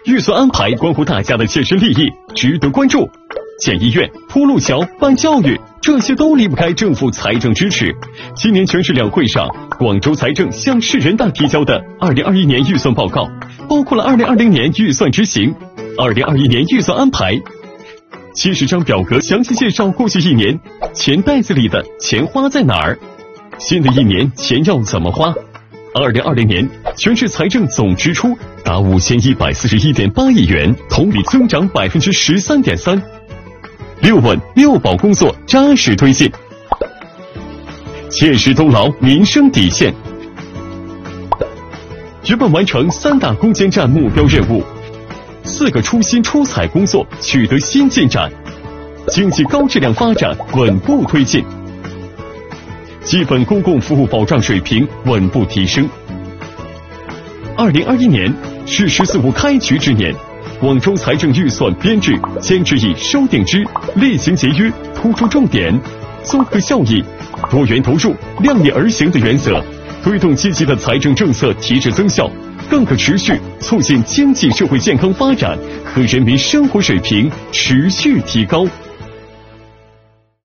预算安排关乎大家的切身利益，值得关注。建医院、铺路桥、办教育，这些都离不开政府财政支持。今年全市两会上，广州财政向市人大提交的2021年预算报告，包括了2020年预算执行、2021年预算安排。70张表格详细介绍过去一年钱袋子里的钱花在哪儿，新的一年钱要怎么花。2020年全市财政总支出达5141.8亿元，同比增长13.3%。6稳6保工作扎实推进，切实兜牢民生底线，圆满完成3大攻坚战目标任务，4个出新出彩工作取得新进展，经济高质量发展稳步推进，基本公共服务保障水平稳步提升。2021年是“十四五”开局之年，广州财政预算编制坚持以收定支、厉行节约、突出重点、综合效益、多元投入、量力而行的原则，推动积极的财政政策提质增效，更可持续促进经济社会健康发展和人民生活水平持续提高。